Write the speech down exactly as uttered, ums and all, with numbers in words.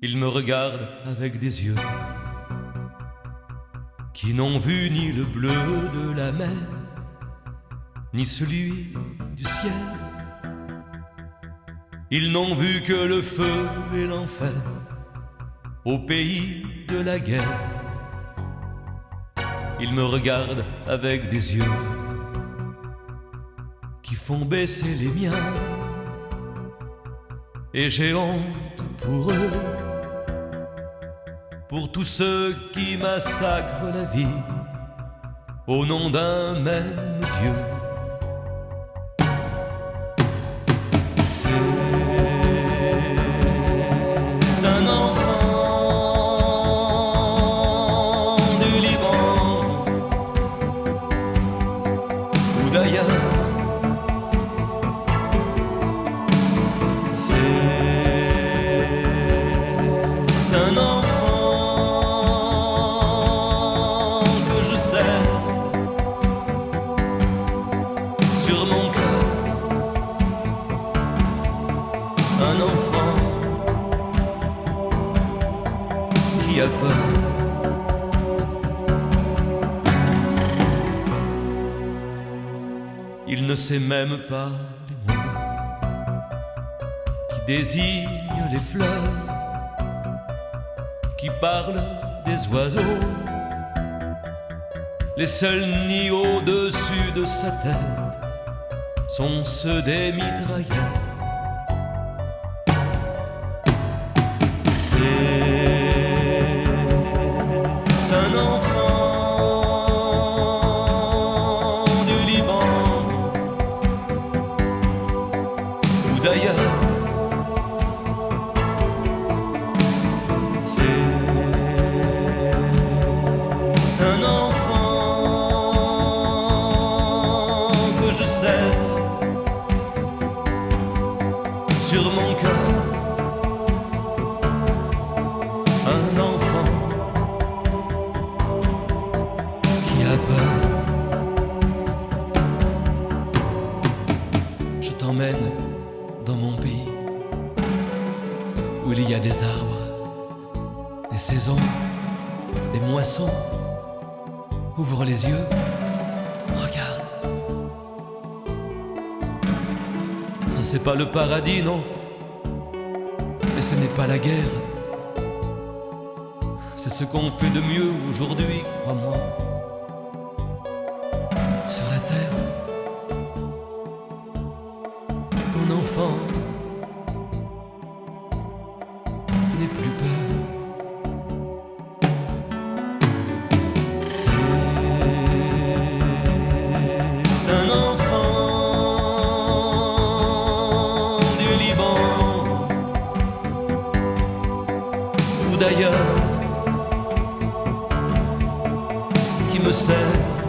Il me regarde avec des yeux qui n'ont vu ni le bleu de la mer, ni celui du ciel. Ils n'ont vu que le feu et l'enfer au pays de la guerre. Ils me regardent avec des yeux qui font baisser les miens, et j'ai honte pour eux, pour tous ceux qui massacrent la vie au nom d'un même Dieu. C'est un enfant du Liban ou d'ailleurs. C'est un enfant que je sers sur mon cœur, un enfant qui a peur. Il ne sait même pas les mots qui désignent les fleurs, qui parlent des oiseaux. Les seuls nids au-dessus de sa tête sont ceux des mitraillettes. C'est un enfant du Liban ou d'ailleurs. C'est un enfant que je sers sur mon cœur, un enfant qui a peur. Je t'emmène dans mon pays où il y a des arbres, des saisons, des moissons. Ouvre les yeux, regarde. C'est pas le paradis, non, et ce n'est pas la guerre. C'est ce qu'on fait de mieux aujourd'hui, crois-moi, sur la terre. Mon enfant, n'aie plus peur. C'est un enfant du Liban ou d'ailleurs qui me sert